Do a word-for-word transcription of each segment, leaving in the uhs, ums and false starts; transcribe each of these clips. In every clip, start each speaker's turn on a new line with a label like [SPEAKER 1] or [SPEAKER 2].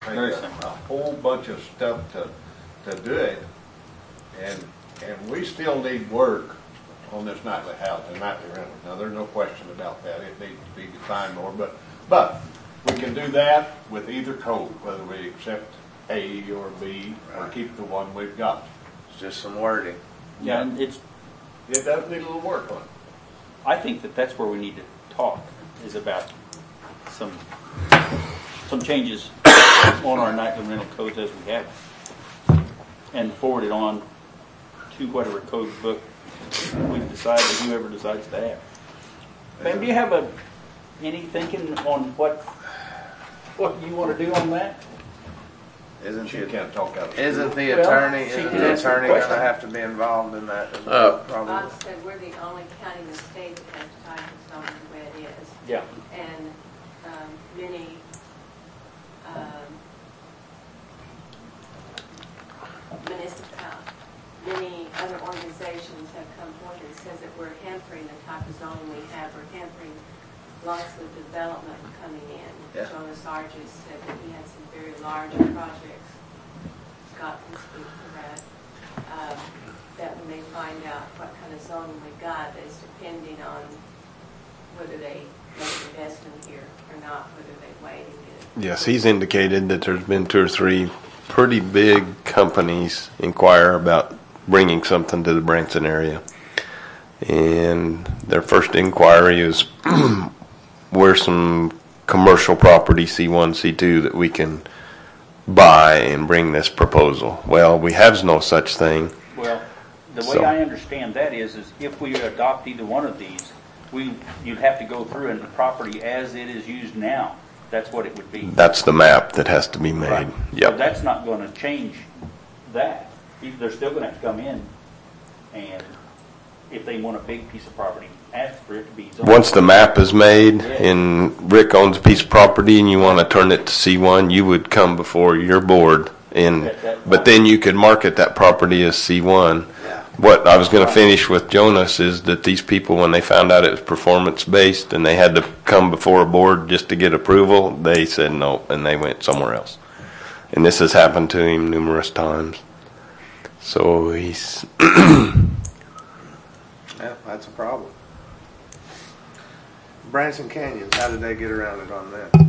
[SPEAKER 1] Very simple. A whole bunch of stuff to, to do it, and, and we still need work on this nightly house and nightly rental. Now, there's no question about that. It needs to be defined more, but, but we can do that with either code, whether we accept A or B or keep the one we've got.
[SPEAKER 2] It's just some wording.
[SPEAKER 3] Yeah, and it's,
[SPEAKER 1] It does need a little work on it.
[SPEAKER 3] I think that that's where we need to talk, is about some, some changes on our nightly rental codes as we have it, and forward it on to whatever code book we've decided, whoever decides to have. Ben, do you have a, any thinking on what, what you want to do on that?
[SPEAKER 2] Isn't
[SPEAKER 1] She
[SPEAKER 2] the,
[SPEAKER 1] can't talk out of school.
[SPEAKER 2] isn't the
[SPEAKER 3] Well,
[SPEAKER 2] attorney,
[SPEAKER 3] she
[SPEAKER 2] isn't
[SPEAKER 3] can
[SPEAKER 2] the
[SPEAKER 3] answer the
[SPEAKER 2] attorney going to
[SPEAKER 3] question.
[SPEAKER 2] have to be involved in that as
[SPEAKER 4] Uh,
[SPEAKER 2] well? Probably.
[SPEAKER 5] Bob said we're the only county in the state that has title zoning the way it is.
[SPEAKER 3] Yeah.
[SPEAKER 5] And um, many um, municipal, many other organizations have come forward and says that we're hampering the type of zoning we have. We're hampering lots of development coming in.
[SPEAKER 2] Yeah.
[SPEAKER 5] Jonas Arges said that he had some very large projects. Scott can speak to that. Um, that when they find out what kind of zoning we got, is depending on whether they make an investment here or not, whether they wait and get it.
[SPEAKER 4] Yes, he's indicated that there's been two or three pretty big companies inquire about bringing something to the Branson area. And their first inquiry is where's some commercial property, C one, C two, that we can buy and bring this proposal. Well, we have no such thing.
[SPEAKER 3] Well, the way
[SPEAKER 4] So-
[SPEAKER 3] I understand that is, is if we adopt either one of these, we, you'd have to go through and the property as it is used now. That's what it would be.
[SPEAKER 4] That's the map that has to be made.
[SPEAKER 3] Right. So
[SPEAKER 4] Yep.
[SPEAKER 3] that's not going to change that. They're still going to have to come in, and if they want a big piece of property, ask for it to be zoned.
[SPEAKER 4] Once the map is made
[SPEAKER 3] Yeah.
[SPEAKER 4] and Rick owns a piece of property and you want to turn it to C one, you would come before your board. And,
[SPEAKER 3] At that
[SPEAKER 4] but
[SPEAKER 3] point.
[SPEAKER 4] then you could market that property as C one.
[SPEAKER 2] Yeah.
[SPEAKER 4] What I was going to finish with Jonas is that these people, when they found out it was performance-based and they had to come before a board just to get approval, they said no, and they went somewhere else. And this has happened to him numerous times. So he's,
[SPEAKER 2] Yeah, that's a problem. Branson Canyons, how did they get around it on that?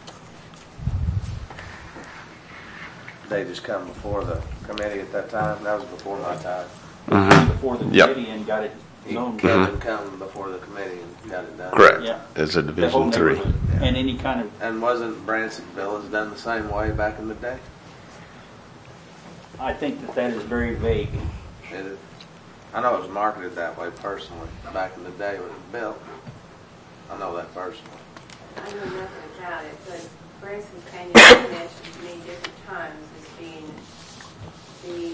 [SPEAKER 2] They just come before the committee at that time? That was before my time.
[SPEAKER 4] mhm,
[SPEAKER 3] Before the
[SPEAKER 4] Yep.
[SPEAKER 3] committee and got it zoned.
[SPEAKER 2] Kevin come before the committee and got it done.
[SPEAKER 4] correct,
[SPEAKER 3] Yeah.
[SPEAKER 4] as a
[SPEAKER 3] The whole
[SPEAKER 4] Division Three.
[SPEAKER 3] neighborhood. And any kind of,
[SPEAKER 2] And wasn't Branson Village done the same way back in the day?
[SPEAKER 3] I think that that is very vague.
[SPEAKER 2] Did it? I know it was marketed that way personally back in the day when it was built. I know that personally.
[SPEAKER 5] I know nothing about it, but Branson Canyon has mentioned to me different times as being the,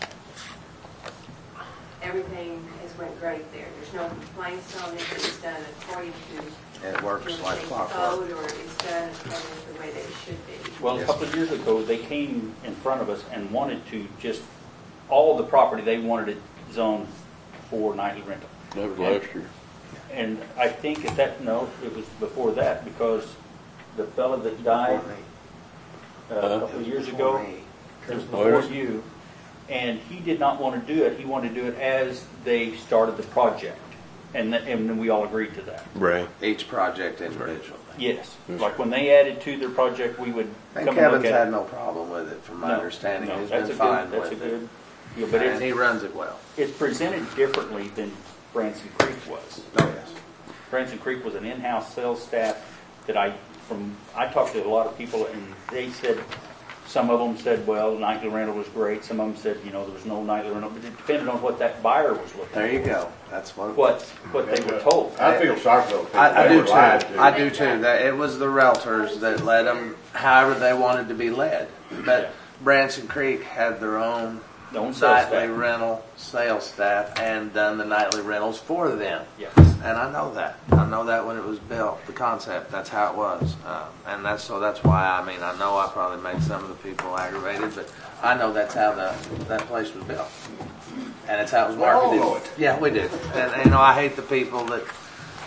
[SPEAKER 5] everything has went great there. There's no complaints on it. It's done according to
[SPEAKER 2] It works
[SPEAKER 5] the
[SPEAKER 2] like
[SPEAKER 5] state
[SPEAKER 2] clockwork.
[SPEAKER 5] code, or it's done according to the way that it should be.
[SPEAKER 3] Well, a
[SPEAKER 2] Yes.
[SPEAKER 3] couple of years ago, they came in front of us and wanted to just, all the property, they wanted it zoned for nightly rental.
[SPEAKER 6] That was last year.
[SPEAKER 3] And I think at that, no, it was before that, because the fella that died uh, a couple of years ago, it was before you, and he did not want to do it. He wanted to do it as they started the project, and th- and then we all agreed to that.
[SPEAKER 4] Right.
[SPEAKER 2] Each project individually.
[SPEAKER 3] Yes, like when they added to their project, we would
[SPEAKER 2] I
[SPEAKER 3] come
[SPEAKER 2] think
[SPEAKER 3] and look
[SPEAKER 2] Kevin's
[SPEAKER 3] at
[SPEAKER 2] had
[SPEAKER 3] it.
[SPEAKER 2] no problem with it, from my
[SPEAKER 3] No,
[SPEAKER 2] understanding.
[SPEAKER 3] no,
[SPEAKER 2] He's
[SPEAKER 3] that's
[SPEAKER 2] been
[SPEAKER 3] a
[SPEAKER 2] fine
[SPEAKER 3] good, that's a
[SPEAKER 2] with it.
[SPEAKER 3] good, yeah, but
[SPEAKER 2] And he
[SPEAKER 3] it's,
[SPEAKER 2] runs it well.
[SPEAKER 3] it's presented differently than Branson Creek was.
[SPEAKER 2] Oh, yes.
[SPEAKER 3] Branson Creek was an in-house sales staff that I, from, I talked to a lot of people, and they said, some of them said, well, nightly rental was great. Some of them said, you know, there was no nightly rental, but it depended on what that buyer was looking for.
[SPEAKER 2] There you go. That's what.
[SPEAKER 3] What, what they were told.
[SPEAKER 1] I feel sorry for those people.
[SPEAKER 2] I, I
[SPEAKER 1] They
[SPEAKER 2] do
[SPEAKER 1] were
[SPEAKER 2] too.
[SPEAKER 1] lied to.
[SPEAKER 2] I do too. That it was the realtors that led them however they wanted to be led. But
[SPEAKER 3] Yeah.
[SPEAKER 2] Branson Creek had their own
[SPEAKER 3] Their own sales
[SPEAKER 2] nightly
[SPEAKER 3] staff.
[SPEAKER 2] rental sales staff and done the nightly rentals for them.
[SPEAKER 3] Yes.
[SPEAKER 2] And I know that. I know that when it was built, the concept, that's how it was. Um, and that's so that's why, I mean, I know I probably made some of the people aggravated, but I know that's how the that place was built. And it's how it was
[SPEAKER 1] We all
[SPEAKER 2] marketed.
[SPEAKER 1] know it.
[SPEAKER 2] Yeah, we do. And, and, you know, I hate the people that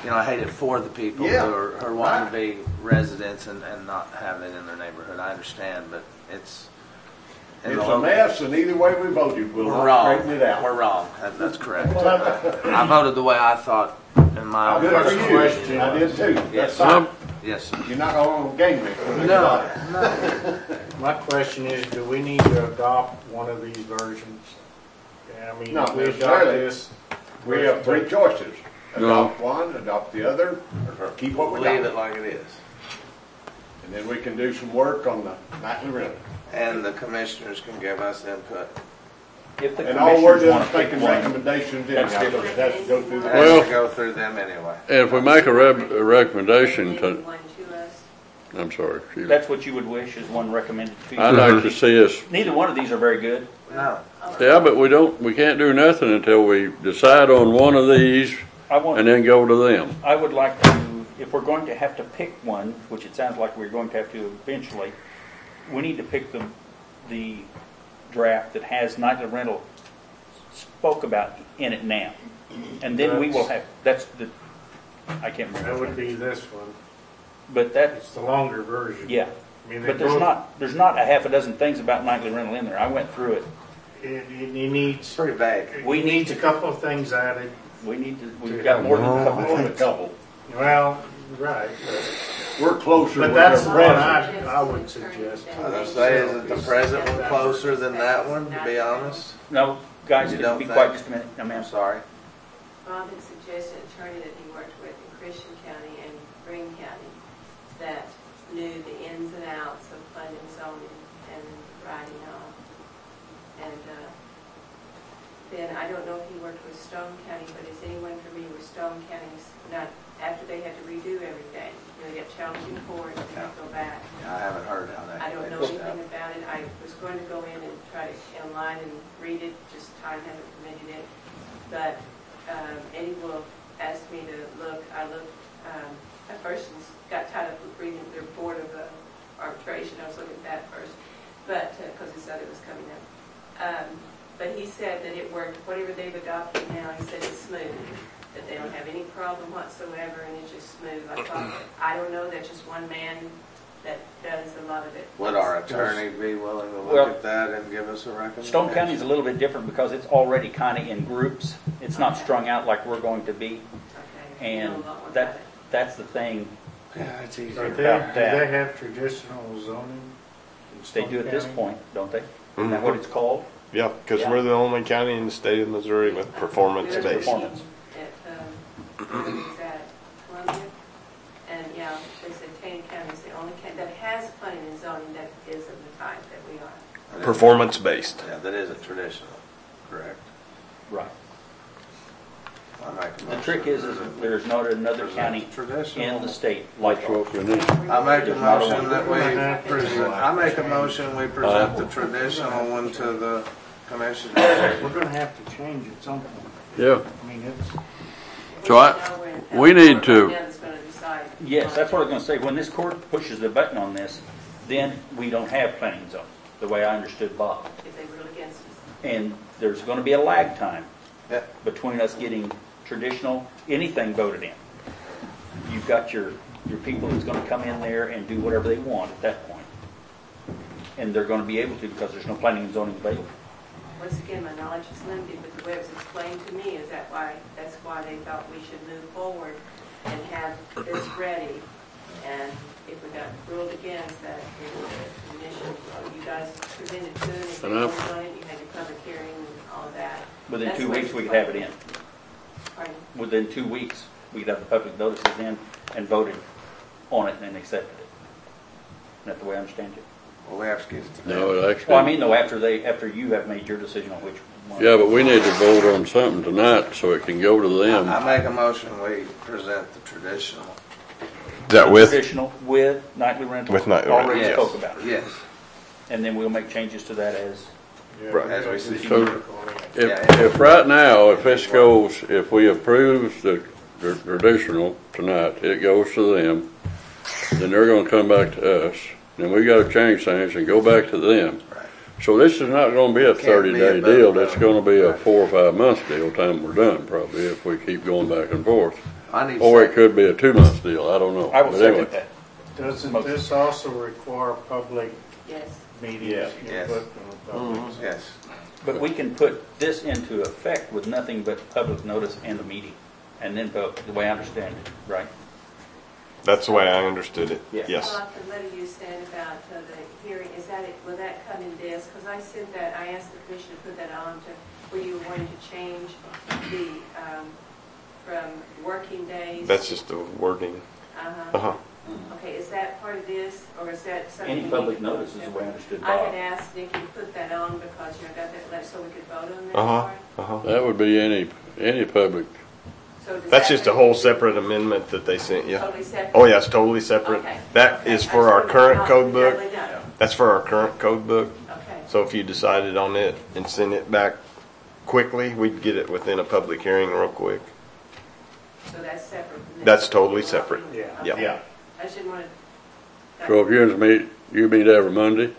[SPEAKER 2] you know, I hate it for the people
[SPEAKER 1] Yeah,
[SPEAKER 2] who are, who are wanting to be residents and, and not have it in their neighborhood. I understand, but it's in
[SPEAKER 1] It's
[SPEAKER 2] the
[SPEAKER 1] a
[SPEAKER 2] local-
[SPEAKER 1] mess, and either way we voted, we'll
[SPEAKER 2] We're
[SPEAKER 1] not
[SPEAKER 2] wrong.
[SPEAKER 1] straighten it out.
[SPEAKER 2] We're wrong. That, that's correct. I voted the way I thought in my own
[SPEAKER 1] Good for
[SPEAKER 2] personal
[SPEAKER 1] you.
[SPEAKER 2] question.
[SPEAKER 1] I did too.
[SPEAKER 2] Yes,
[SPEAKER 1] That's fine.
[SPEAKER 2] Yes, sir.
[SPEAKER 1] You're not gonna game me.
[SPEAKER 2] No, no.
[SPEAKER 6] My question is, do we need to adopt one of these versions? I mean,
[SPEAKER 1] Not
[SPEAKER 6] if we adopt
[SPEAKER 1] necessarily.
[SPEAKER 6] this.
[SPEAKER 1] We have three choices.
[SPEAKER 7] No.
[SPEAKER 1] Adopt one, adopt the other, or keep what we
[SPEAKER 2] Leave
[SPEAKER 1] got.
[SPEAKER 2] it like it is.
[SPEAKER 1] And then we can do some work on the nightly rental.
[SPEAKER 2] And the commissioners can give us input.
[SPEAKER 3] If the
[SPEAKER 1] And all we're
[SPEAKER 3] commissioners
[SPEAKER 1] doing
[SPEAKER 3] want
[SPEAKER 1] is
[SPEAKER 3] to pick
[SPEAKER 1] making
[SPEAKER 3] one,
[SPEAKER 1] recommendations
[SPEAKER 3] That's
[SPEAKER 1] anyhow, so
[SPEAKER 3] different.
[SPEAKER 1] it has to go through
[SPEAKER 2] It
[SPEAKER 1] the.
[SPEAKER 2] has
[SPEAKER 7] Well-
[SPEAKER 2] to go through them anyway.
[SPEAKER 7] If we make a, reb- a recommendation
[SPEAKER 5] Recommending
[SPEAKER 7] to,
[SPEAKER 5] one to us.
[SPEAKER 7] I'm sorry, Sheila.
[SPEAKER 3] that's what you would wish is one recommended to you.
[SPEAKER 7] I'd like to see us,
[SPEAKER 3] Neither one of these are very good.
[SPEAKER 2] No.
[SPEAKER 7] yeah, but we don't, we can't do nothing until we decide on one of these
[SPEAKER 3] I want,
[SPEAKER 7] and then go to them.
[SPEAKER 3] I would like to, if we're going to have to pick one, which it sounds like we're going to have to eventually, we need to pick the, the draft that has nightly rental spoke about in it now. And then we will have, that's the, I can't remember.
[SPEAKER 6] That would be this one.
[SPEAKER 3] But that,
[SPEAKER 6] It's the longer version.
[SPEAKER 3] yeah.
[SPEAKER 6] I mean, they
[SPEAKER 3] But there's
[SPEAKER 6] both-
[SPEAKER 3] not, there's not a half a dozen things about nightly rental in there. I went through it.
[SPEAKER 6] It, it it needs,
[SPEAKER 2] Pretty vague.
[SPEAKER 3] We
[SPEAKER 6] it
[SPEAKER 3] need
[SPEAKER 6] needs a
[SPEAKER 3] to-
[SPEAKER 6] couple of things added.
[SPEAKER 3] We need to, we've got more than a couple
[SPEAKER 1] More than a
[SPEAKER 3] of
[SPEAKER 1] couple.
[SPEAKER 6] Well, right, but,
[SPEAKER 1] We're closer
[SPEAKER 6] but
[SPEAKER 1] with
[SPEAKER 6] that's
[SPEAKER 1] our
[SPEAKER 6] the one
[SPEAKER 1] presence.
[SPEAKER 6] I, I would suggest.
[SPEAKER 2] I was gonna say, isn't the present one closer than that one, to be honest?
[SPEAKER 3] No, guys,
[SPEAKER 2] You
[SPEAKER 3] just
[SPEAKER 2] don't
[SPEAKER 3] be
[SPEAKER 2] think?
[SPEAKER 3] quiet just a minute. I mean,
[SPEAKER 2] I'm sorry.
[SPEAKER 5] Bob had suggested an attorney that he worked with in Christian County and Greene County that knew the ins and outs of planning, zoning, and writing off. And uh, then I don't know if he worked with Stone County, but is anyone familiar with Stone County's, not after they had to redo everything? You know, they got challenging court, they had to go back.
[SPEAKER 2] Yeah, I haven't heard how that.
[SPEAKER 5] I don't know anything about it. I was going to go in and try to online and read it, just time hasn't permitted it. But um, Eddie Wolf asked me to look. I looked um, at first and got tired of reading their board of uh, arbitration. I was looking at that first, but because he said it was coming up. Um, but he said that it worked. Whatever they've adopted now, he said it's smooth. That they don't have any problem whatsoever, and it's just smooth. I thought, I don't know. That's just one man that does a lot of it.
[SPEAKER 2] Would our attorney be willing to look
[SPEAKER 3] Well,
[SPEAKER 2] at that and give us a recommendation?
[SPEAKER 3] Stone County is a little bit different because it's already kind of in groups. It's not strung out like we're going to be.
[SPEAKER 5] Okay. You know
[SPEAKER 3] And
[SPEAKER 5] a lot more about
[SPEAKER 3] that,
[SPEAKER 5] it.
[SPEAKER 3] that's the thing.
[SPEAKER 2] Yeah, it's
[SPEAKER 6] Are
[SPEAKER 2] easier.
[SPEAKER 6] they,
[SPEAKER 3] about
[SPEAKER 6] do
[SPEAKER 3] that.
[SPEAKER 6] they have traditional zoning? in
[SPEAKER 3] They
[SPEAKER 6] Stone
[SPEAKER 3] do at this
[SPEAKER 6] County?
[SPEAKER 3] point, don't they? Isn't that what it's called?
[SPEAKER 4] Yeah, because
[SPEAKER 3] Yeah.
[SPEAKER 4] we're the only county in the state of Missouri with performance
[SPEAKER 3] It's
[SPEAKER 4] based.
[SPEAKER 3] performance.
[SPEAKER 5] At, um, where was that, Columbia? And, yeah, they said Taney County is the only county that has planning and zoning that is of the type that we are.
[SPEAKER 4] Performance based.
[SPEAKER 2] Yeah, that isn't traditional, correct?
[SPEAKER 3] Right.
[SPEAKER 2] I make a
[SPEAKER 3] The
[SPEAKER 2] motion
[SPEAKER 3] trick is, is
[SPEAKER 2] that we
[SPEAKER 3] there's not another
[SPEAKER 2] present
[SPEAKER 3] county
[SPEAKER 2] traditional.
[SPEAKER 3] in the state like
[SPEAKER 7] That's
[SPEAKER 3] ours.
[SPEAKER 7] what we need.
[SPEAKER 2] I make a
[SPEAKER 3] There's not a
[SPEAKER 2] motion
[SPEAKER 3] one.
[SPEAKER 2] that we present, I make a motion we present the
[SPEAKER 7] Uh,
[SPEAKER 2] traditional one to the commission.
[SPEAKER 6] We're gonna have to change at some point.
[SPEAKER 7] Yeah,
[SPEAKER 6] I mean, it's,
[SPEAKER 7] So I- we need to-
[SPEAKER 5] Yeah, that's going to decide.
[SPEAKER 3] Yes, that's what I was going to say. When this court pushes the button on this, then we don't have planning and zoning, the way I understood Bob.
[SPEAKER 5] If they rule against us.
[SPEAKER 3] And there's going to be a lag time
[SPEAKER 2] Yeah.
[SPEAKER 3] between us getting traditional, anything voted in. You've got your, your people that's going to come in there and do whatever they want at that point. And they're going to be able to because there's no planning and zoning available.
[SPEAKER 5] Once again, my knowledge is limited, but the way it was explained to me is that why, that's why they thought we should move forward and have this ready. And if we got ruled against that, it was a commission, well, you guys presented to it, if they
[SPEAKER 7] And I-
[SPEAKER 5] voted on it, you had your public hearing and all of that.
[SPEAKER 3] Within
[SPEAKER 5] That's
[SPEAKER 3] two
[SPEAKER 5] the way
[SPEAKER 3] weeks,
[SPEAKER 5] it's
[SPEAKER 3] we could have it in.
[SPEAKER 5] Pardon?
[SPEAKER 3] Within two weeks, we could have the public notices in and voted on it and accepted it. Isn't that the way I understand it?
[SPEAKER 2] Well, we have to get it to them.
[SPEAKER 7] no, it actually.
[SPEAKER 3] Well, I mean, though, after they, after you have made your decision on which one.
[SPEAKER 7] Yeah, but we need to vote on something tonight so it can go to them.
[SPEAKER 2] I make a motion we present the traditional.
[SPEAKER 4] Is that with?
[SPEAKER 3] Traditional with nightly rental.
[SPEAKER 4] With nightly rental,
[SPEAKER 3] Already
[SPEAKER 2] Yes.
[SPEAKER 3] spoke about it.
[SPEAKER 2] Yes.
[SPEAKER 3] And then we'll make changes to that as,
[SPEAKER 6] yeah,
[SPEAKER 4] Right.
[SPEAKER 6] we
[SPEAKER 2] As we
[SPEAKER 6] gotta
[SPEAKER 2] see.
[SPEAKER 6] do
[SPEAKER 7] So-
[SPEAKER 6] some work on it.
[SPEAKER 7] If, if right now, if this goes, if we approve the the traditional tonight, it goes to them, then they're gonna come back to us, then we gotta change things and go back to them.
[SPEAKER 2] Right.
[SPEAKER 7] So this is not gonna be a
[SPEAKER 2] Can't be
[SPEAKER 7] thirty day
[SPEAKER 2] above
[SPEAKER 7] deal,
[SPEAKER 2] that.
[SPEAKER 7] it's gonna be a four or five month deal, time we're done probably, if we keep going back and forth.
[SPEAKER 2] I need.
[SPEAKER 7] Or it
[SPEAKER 2] sec-
[SPEAKER 7] could be a two-month deal, I don't know.
[SPEAKER 3] I will
[SPEAKER 7] But anyway.
[SPEAKER 3] second that.
[SPEAKER 6] Doesn't
[SPEAKER 3] Motion.
[SPEAKER 6] this also require public
[SPEAKER 5] Yes.
[SPEAKER 6] meetings?
[SPEAKER 1] Yes.
[SPEAKER 2] Yes.
[SPEAKER 6] Input from the public?
[SPEAKER 2] Yes.
[SPEAKER 3] But we can put this into effect with nothing but public notice and a meeting, and then vote, the way I understand it, right?
[SPEAKER 4] That's the way I understood it.
[SPEAKER 3] Yeah.
[SPEAKER 4] Yes.
[SPEAKER 5] Well, the letter you said about uh, the hearing, is that, it? Will that come in this? Because I sent that, I asked the commission to put that on to, where you were wanting to change the, um, from working days.
[SPEAKER 4] That's just the wording.
[SPEAKER 5] Uh-huh.
[SPEAKER 4] Uh-huh.
[SPEAKER 5] Okay, is that part of this, or is that something?
[SPEAKER 3] Any
[SPEAKER 5] we
[SPEAKER 3] public
[SPEAKER 5] need to
[SPEAKER 3] notice is the way I understood
[SPEAKER 5] I
[SPEAKER 3] Bob.
[SPEAKER 5] had asked Nikki to put that on because, you know, got that letter, so we could vote on that
[SPEAKER 4] Uh-huh.
[SPEAKER 5] part.
[SPEAKER 4] Uh-huh.
[SPEAKER 7] That would be any, any public,
[SPEAKER 5] So does
[SPEAKER 4] That's
[SPEAKER 5] that
[SPEAKER 4] just a
[SPEAKER 5] make-
[SPEAKER 4] whole separate amendment that they sent you.
[SPEAKER 5] Totally separate?
[SPEAKER 4] Oh, yeah, it's totally separate.
[SPEAKER 5] Okay.
[SPEAKER 4] That
[SPEAKER 5] Okay.
[SPEAKER 4] is
[SPEAKER 5] I
[SPEAKER 4] for
[SPEAKER 5] just
[SPEAKER 4] our
[SPEAKER 5] wanted to
[SPEAKER 4] current
[SPEAKER 5] know.
[SPEAKER 4] code book.
[SPEAKER 5] Totally done.
[SPEAKER 4] That's for our current code book.
[SPEAKER 5] Okay.
[SPEAKER 4] So if you decided on it and send it back quickly, we'd get it within a public hearing real quick.
[SPEAKER 5] So that's separate from this?
[SPEAKER 4] That's totally separate.
[SPEAKER 6] Yeah.
[SPEAKER 4] Yeah.
[SPEAKER 1] Yeah.
[SPEAKER 5] I just didn't want to.
[SPEAKER 7] so if you meet, you meet every Monday,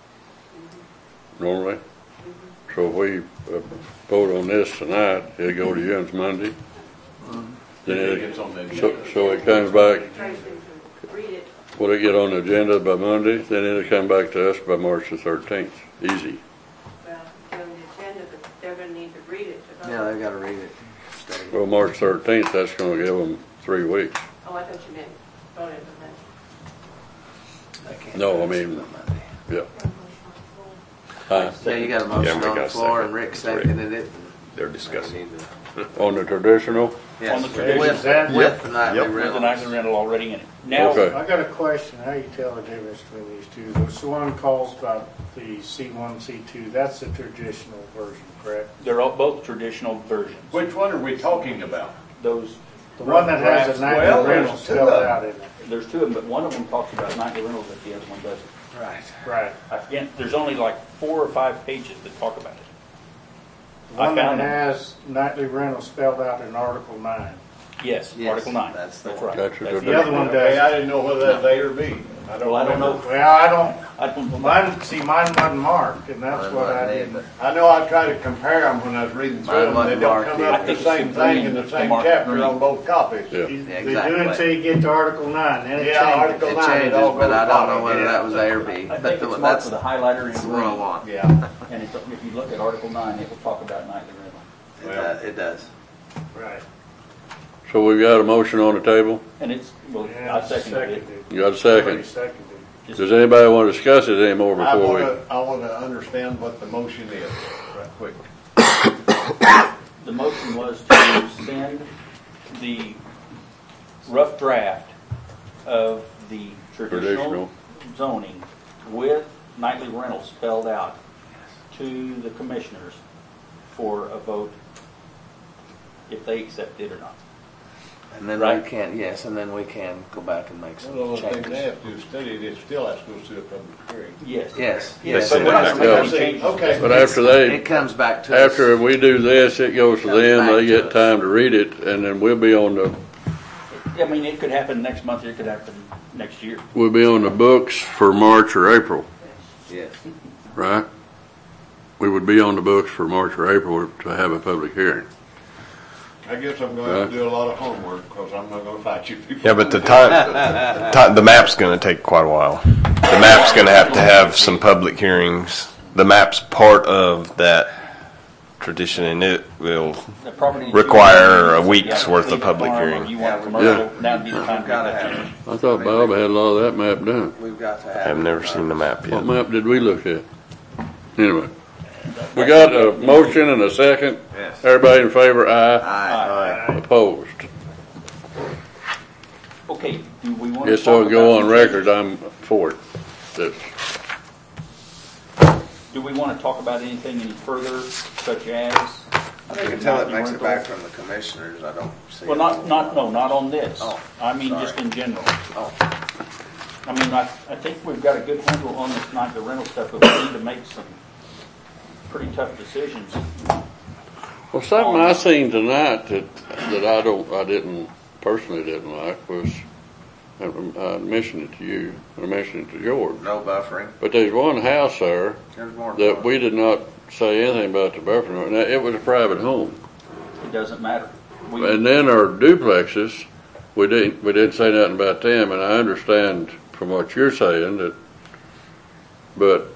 [SPEAKER 7] normally? So if we uh, vote on this tonight, it'll go to you Monday. Then
[SPEAKER 1] It
[SPEAKER 7] it,
[SPEAKER 1] gets on the
[SPEAKER 7] so,
[SPEAKER 1] agenda.
[SPEAKER 7] so it comes back,
[SPEAKER 5] Encourage them to read it.
[SPEAKER 7] will it get on the agenda by Monday? Then it'll come back to us by March the thirteenth. Easy.
[SPEAKER 5] Well, get on the agenda, but they're going to need to read it to vote.
[SPEAKER 2] Yeah, they got to read it. Study it.
[SPEAKER 7] Well, March thirteenth, that's gonna give them three weeks.
[SPEAKER 5] Oh, I thought you meant vote it on
[SPEAKER 2] They can't
[SPEAKER 7] No, I
[SPEAKER 2] do it
[SPEAKER 7] mean-
[SPEAKER 2] till Monday.
[SPEAKER 7] Yeah.
[SPEAKER 3] Right.
[SPEAKER 7] Huh?
[SPEAKER 2] Yeah, you got a
[SPEAKER 4] Yeah,
[SPEAKER 2] motion
[SPEAKER 4] we
[SPEAKER 2] on
[SPEAKER 4] got
[SPEAKER 2] the
[SPEAKER 4] a
[SPEAKER 2] floor,
[SPEAKER 4] second.
[SPEAKER 2] and Rick
[SPEAKER 4] That's right.
[SPEAKER 2] seconded it.
[SPEAKER 4] They're
[SPEAKER 2] They
[SPEAKER 4] discussing.
[SPEAKER 2] need to-
[SPEAKER 7] On the traditional?
[SPEAKER 2] Yes,
[SPEAKER 3] On the
[SPEAKER 2] with-
[SPEAKER 3] traditional.
[SPEAKER 6] Is that-
[SPEAKER 2] with the nightly
[SPEAKER 4] Yep.
[SPEAKER 3] With the
[SPEAKER 2] rentals.
[SPEAKER 3] nightly rental already in it. Now,
[SPEAKER 7] Okay.
[SPEAKER 6] I got a question, how you tell the difference between these two? This one calls about the C one, C two, that's the traditional version, correct?
[SPEAKER 3] they're all both traditional versions.
[SPEAKER 1] Which one are we talking about?
[SPEAKER 3] Those,
[SPEAKER 6] The one that has
[SPEAKER 3] Drafts.
[SPEAKER 6] a nightly
[SPEAKER 1] Well, there's
[SPEAKER 6] rental
[SPEAKER 1] two
[SPEAKER 6] spelled
[SPEAKER 1] of them.
[SPEAKER 6] out in it.
[SPEAKER 3] there's two of them, but one of them talks about nightly rentals, but the other one doesn't.
[SPEAKER 2] Right.
[SPEAKER 6] Right.
[SPEAKER 3] I forget, there's only like four or five pages that talk about it.
[SPEAKER 6] The
[SPEAKER 3] I
[SPEAKER 6] one that
[SPEAKER 3] found them.
[SPEAKER 6] has nightly rental spelled out in Article nine.
[SPEAKER 3] Yes,
[SPEAKER 2] Yes,
[SPEAKER 3] Article nine.
[SPEAKER 2] that's the
[SPEAKER 3] That's
[SPEAKER 2] one.
[SPEAKER 3] right.
[SPEAKER 7] That's your
[SPEAKER 3] That's
[SPEAKER 6] The other one
[SPEAKER 1] Okay, I
[SPEAKER 6] does.
[SPEAKER 1] didn't know whether that's A or B. I don't
[SPEAKER 3] Well, I don't know.
[SPEAKER 1] remember.
[SPEAKER 6] Well, I don't,
[SPEAKER 3] I don't know.
[SPEAKER 6] mine, see, mine wasn't marked, and that's
[SPEAKER 2] Mine
[SPEAKER 6] what I
[SPEAKER 2] wasn't
[SPEAKER 6] didn't.
[SPEAKER 2] either.
[SPEAKER 1] I know I tried to compare them when I was reading through
[SPEAKER 2] Mine
[SPEAKER 1] them. They
[SPEAKER 2] wasn't
[SPEAKER 1] don't
[SPEAKER 2] marked
[SPEAKER 1] come
[SPEAKER 2] either.
[SPEAKER 1] up
[SPEAKER 3] I
[SPEAKER 1] the
[SPEAKER 3] think it's
[SPEAKER 1] same
[SPEAKER 3] the
[SPEAKER 1] thing
[SPEAKER 3] green,
[SPEAKER 1] in the
[SPEAKER 3] the
[SPEAKER 1] same
[SPEAKER 3] marked
[SPEAKER 1] chapter
[SPEAKER 3] green.
[SPEAKER 1] on both copies.
[SPEAKER 7] Yeah.
[SPEAKER 6] You-
[SPEAKER 2] Yeah,
[SPEAKER 6] They do
[SPEAKER 2] exactly.
[SPEAKER 6] until you get to Article nine, then it
[SPEAKER 1] Yeah,
[SPEAKER 6] changes.
[SPEAKER 1] Article
[SPEAKER 2] It
[SPEAKER 1] nine, it
[SPEAKER 2] changes,
[SPEAKER 1] all
[SPEAKER 2] but
[SPEAKER 1] goes
[SPEAKER 2] I don't know
[SPEAKER 1] bottom,
[SPEAKER 2] whether
[SPEAKER 1] yeah.
[SPEAKER 2] that was A or B.
[SPEAKER 3] I
[SPEAKER 2] But
[SPEAKER 3] think
[SPEAKER 2] the-
[SPEAKER 3] it's marked
[SPEAKER 2] that's
[SPEAKER 3] with a highlighter in
[SPEAKER 2] that's the one I
[SPEAKER 3] green.
[SPEAKER 2] want.
[SPEAKER 1] Yeah,
[SPEAKER 3] And it's, if you look at Article nine, it will talk about nightly rental.
[SPEAKER 2] It,
[SPEAKER 1] Well.
[SPEAKER 2] does, it does.
[SPEAKER 6] Right.
[SPEAKER 7] So we've got a motion on the table?
[SPEAKER 3] And it's, well,
[SPEAKER 6] Yeah,
[SPEAKER 3] I seconded it.
[SPEAKER 7] You got a
[SPEAKER 6] Somebody
[SPEAKER 7] second?
[SPEAKER 6] seconded.
[SPEAKER 3] Just-
[SPEAKER 7] Does anybody want to discuss it anymore
[SPEAKER 1] I
[SPEAKER 7] before we?
[SPEAKER 1] wanna, I wanna understand what the motion is, right quick.
[SPEAKER 3] The motion was to send the rough draft of the traditional
[SPEAKER 7] Traditional.
[SPEAKER 3] zoning with nightly rental spelled out to the commissioners for a vote if they accept it or not.
[SPEAKER 2] And then
[SPEAKER 3] Right.
[SPEAKER 2] we can, yes, and then we can go back and make some
[SPEAKER 1] Well, the thing they
[SPEAKER 2] changes.
[SPEAKER 1] have to study it, it still has to go through a public hearing.
[SPEAKER 3] Yes.
[SPEAKER 2] Yes,
[SPEAKER 3] Yes,
[SPEAKER 2] yes.
[SPEAKER 3] but
[SPEAKER 2] it
[SPEAKER 3] we're not
[SPEAKER 2] does.
[SPEAKER 3] making any
[SPEAKER 7] Yeah.
[SPEAKER 3] changes.
[SPEAKER 1] Okay.
[SPEAKER 7] But after they,
[SPEAKER 2] It comes back to us.
[SPEAKER 7] after we do this, it goes to
[SPEAKER 2] Comes
[SPEAKER 7] them,
[SPEAKER 2] back
[SPEAKER 7] they
[SPEAKER 2] to
[SPEAKER 7] get
[SPEAKER 2] us.
[SPEAKER 7] time to read it, and then we'll be on the,
[SPEAKER 3] I mean, it could happen next month, it could happen next year.
[SPEAKER 7] we'll be on the books for March or April,
[SPEAKER 2] Yes.
[SPEAKER 7] right? We would be on the books for March or April to have a public hearing.
[SPEAKER 1] I guess I'm gonna have to do a lot of homework, because I'm not gonna fight you people.
[SPEAKER 4] Yeah, but the time, time, the map's gonna take quite a while. The map's gonna have to have some public hearings. The map's part of that tradition, and it will,
[SPEAKER 3] The property-
[SPEAKER 4] Require a week's
[SPEAKER 3] Yeah,
[SPEAKER 4] worth of
[SPEAKER 3] leave it
[SPEAKER 4] public
[SPEAKER 3] farm,
[SPEAKER 4] hearing.
[SPEAKER 3] or You want
[SPEAKER 2] Yeah,
[SPEAKER 3] commercial, now would be the time to
[SPEAKER 2] We've
[SPEAKER 3] make
[SPEAKER 2] got to
[SPEAKER 3] that
[SPEAKER 2] have
[SPEAKER 3] change.
[SPEAKER 2] it.
[SPEAKER 7] I thought Bob had a lot of that map done.
[SPEAKER 2] We've got to have.
[SPEAKER 4] I've
[SPEAKER 2] it.
[SPEAKER 4] never seen the map
[SPEAKER 7] What
[SPEAKER 4] yet.
[SPEAKER 7] map did we look at? Anyway, we got a motion and a second.
[SPEAKER 2] Yes.
[SPEAKER 7] Everybody in favor, aye.
[SPEAKER 2] Aye.
[SPEAKER 7] Opposed.
[SPEAKER 3] Okay, do we want to
[SPEAKER 7] Just so
[SPEAKER 3] talk
[SPEAKER 7] it go
[SPEAKER 3] about
[SPEAKER 7] on
[SPEAKER 3] the
[SPEAKER 7] record,
[SPEAKER 3] changes?
[SPEAKER 7] I'm for it. This.
[SPEAKER 3] Do we want to talk about anything any further, such as?
[SPEAKER 2] I think until it makes it back from the commissioners, I don't see.
[SPEAKER 3] Well, not, not, no, not on this.
[SPEAKER 2] Oh,
[SPEAKER 3] I mean,
[SPEAKER 2] sorry.
[SPEAKER 3] just in general.
[SPEAKER 2] Oh,
[SPEAKER 3] I mean, I, I think we've got a good handle on this nightly rental stuff, but we need to make some pretty tough decisions.
[SPEAKER 7] Well, something I seen tonight that, that I don't, I didn't, personally didn't like was, I I mentioned it to you, I mentioned it to George.
[SPEAKER 2] no buffering.
[SPEAKER 7] But there's one house there
[SPEAKER 2] There's more.
[SPEAKER 7] that
[SPEAKER 2] buffering.
[SPEAKER 7] we did not say anything about the buffer. Now, it was a private home.
[SPEAKER 3] It doesn't matter. We-
[SPEAKER 7] And then our duplexes, we didn't, we didn't say nothing about them, and I understand from what you're saying that, but